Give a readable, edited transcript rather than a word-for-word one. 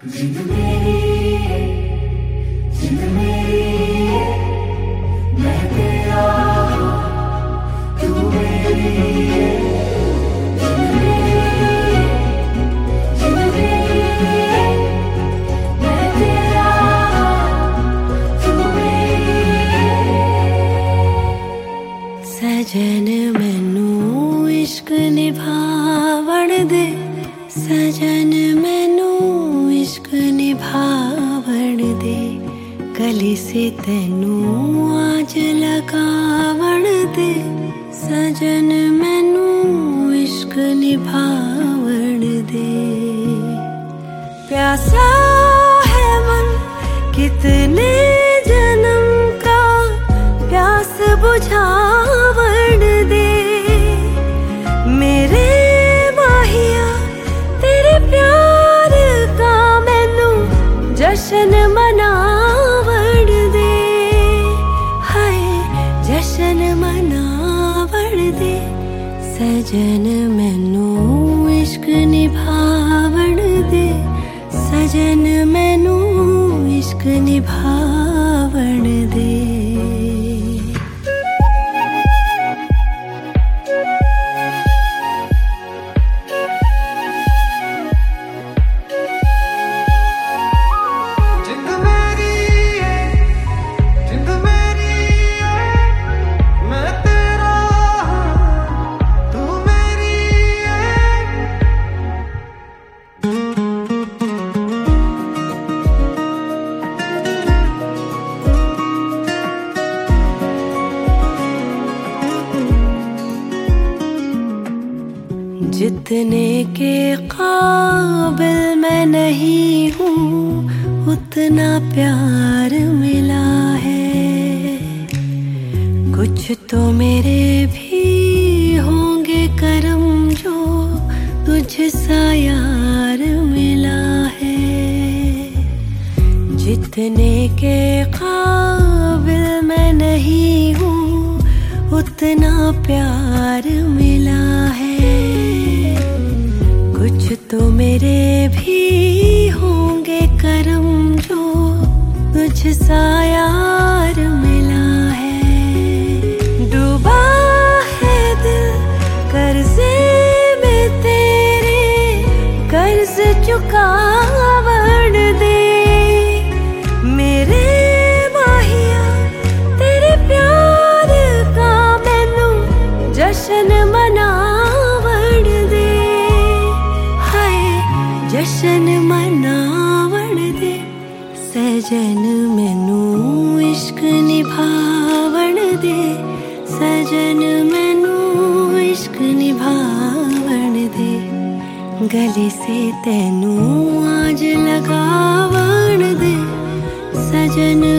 जिंद मेरी है, जिंद मेरी है, मैं तेरा हूँ, तू मेरी है। जिंद मेरी है, जिंद मेरी है, मैं तेरा हूँ, तू मेरी है। सजन मैनू इश्क निभावण दे, सजन मैनू इश्क निभावण दे, गले से तैनू आज लगावण दे। सजन मैनू इश्क निभावण दे। प्यासा है मन कितने जन्म का, प्यास बुझावण दे। मेरे जशन मनावण दे, हाय जशन मनावण दे। सजन मैनू इश्क निभावण दे, सजन मैनू इश्क निभावण दे। जितने के काबिल मैं नहीं हूँ, उतना प्यार मिला है। कुछ तो मेरे भी होंगे करम, जो तुझसा यार मिला है। जितने के काबिल मैं नहीं हूँ, उतना प्यार मिला है। कुछ तो मेरे भी होंगे करम, जो तुझसा यार मिला है। डूबा है दिल कर्जे में तेरे, कर्ज चुकावण दे। मेरे माहिया तेरे प्यार का मैनू जशन मनावण दे, जशन मनावण दे। सजन मैनू इश्क निभावण दे, सजन मैनू इश्क निभावण दे, गले से तैनू आज लगावण दे। सजन